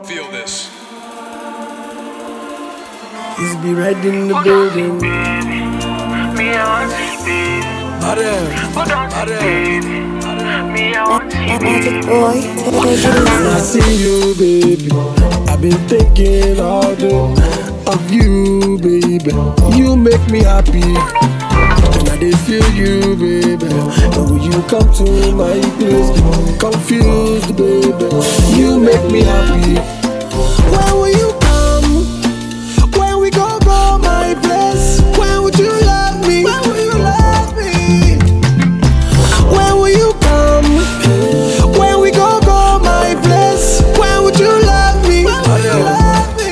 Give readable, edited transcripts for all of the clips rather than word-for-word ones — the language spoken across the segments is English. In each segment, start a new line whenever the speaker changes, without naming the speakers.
Feel this.
He's be right in the building.
Me, I want you, baby.
Magic boy,
When I see you, baby, I've been thinking all day of you, baby. You make me happy. And I did feel you, baby. And when you come to my place, confused, baby. You make me happy. When will you come? When we go my place? When would you love me? When will you love me? When will you come? When we go my place? When would you love me? When will you love me?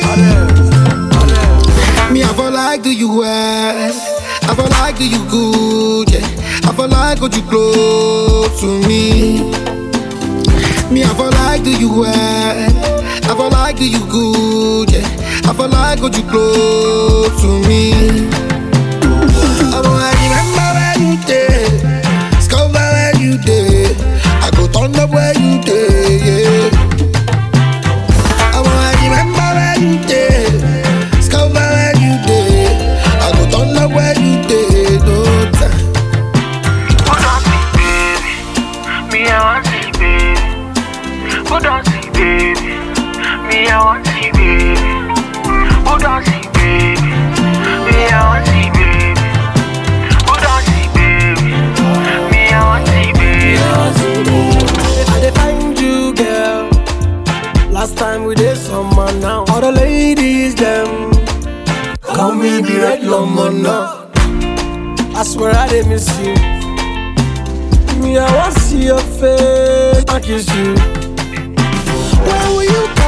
Me, I feel like do you well? I feel like do you good, yeah. I feel like would you close to me? Me, I feel like do you well? I feel like do you good, yeah. I feel like would you close to me? I wanna remember where you did, discover where you did. I go turn up where you did, yeah. I wanna remember where you did, discover where you did. I go turn up where you did, no time.
Hold on, see, baby. Me, I want you, baby. Hold on, see, baby. Me, I want you, baby. Hold on, see, baby. Me, I want you, baby. Hold on, see, baby. Me, I want you, baby.
I dey find you, girl. Last time we did summer now. All the ladies, them call me the red lemon now. I swear I did miss you. Me, I want to see your face and kiss you. When will you come?